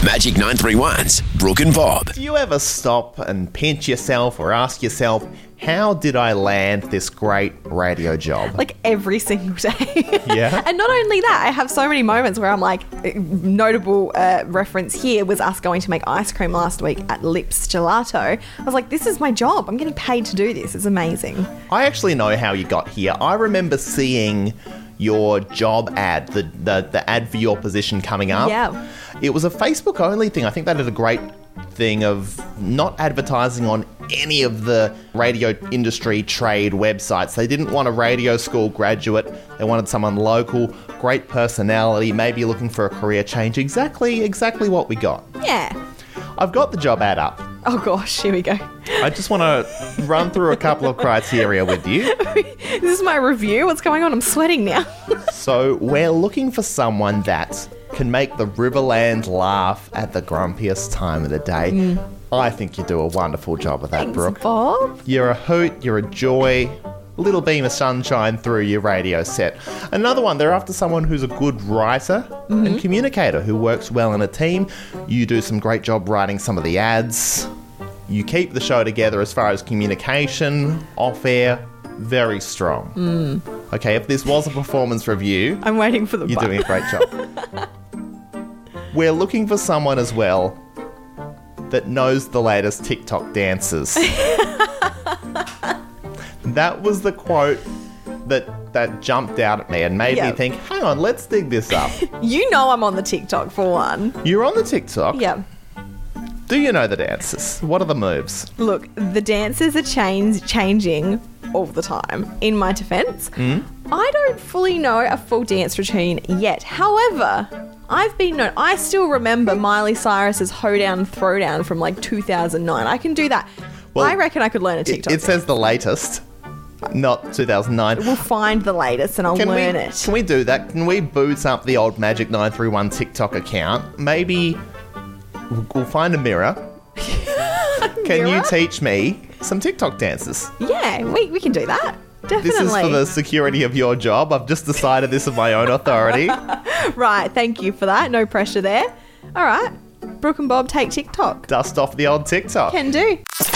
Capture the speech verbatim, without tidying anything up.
Magic nine three one's Brooke and Bob. Do you ever stop and pinch yourself or ask yourself, how did I land this great radio job? Like every single day. Yeah. And not only that, I have so many moments where I'm like, notable uh, reference here was us going to make ice cream last week at Lips Gelato. I was like, this is my job. I'm getting paid to do this. It's amazing. I actually know how you got here. I remember seeing your job ad, the, the, the ad for your position coming up. Yeah. It was a Facebook only thing. I think they did a great thing of not advertising on any of the radio industry trade websites. They didn't want a radio school graduate. They wanted someone local, great personality, maybe looking for a career change. Exactly, exactly what we got. Yeah. I've got the job ad up. Oh gosh, here we go. I just want to run through a couple of criteria with you. This is my review. What's going on? I'm sweating now. So we're looking for someone that can make the Riverland laugh at the grumpiest time of the day. Mm. I think you do a wonderful job of that, Thanks, Brooke. Bob. You're a hoot, you're a joy, little beam of sunshine through your radio set. Another one, they're after someone who's a good writer mm-hmm. and communicator who works well in a team. You do some great job writing some of the ads. You keep the show together as far as communication, off-air, very strong. Mm. Okay, if this was a performance review... I'm waiting for the You're button. doing a great job. We're looking for someone as well that knows the latest TikTok dances. That was the quote that, that jumped out at me and made Yep. me think, hang on, let's dig this up. You know I'm on the TikTok for one. You're on the TikTok. Yeah. Do you know the dances? What are the moves? Look, the dances are change, changing all the time. In my defense, Mm? I don't fully know a full dance routine yet. However, I've been known. I still remember Miley Cyrus's Hoedown Throwdown from like two thousand nine. I can do that. Well, I reckon I could learn a It, TikTok. it says the latest, not two thousand nine. We'll find the latest and I'll Can we, learn it. can we do that? Can we boot up the old Magic nine three one TikTok account? Maybe we'll- we'll find a mirror. Can you Mirror? teach me some TikTok dances? Yeah, we, we can do that. Definitely. This is for the security of your job. I've just decided this of my own authority. Right, thank you for that. No pressure there. All right. Brooke and Bob take TikTok. Dust off the old TikTok. Can do.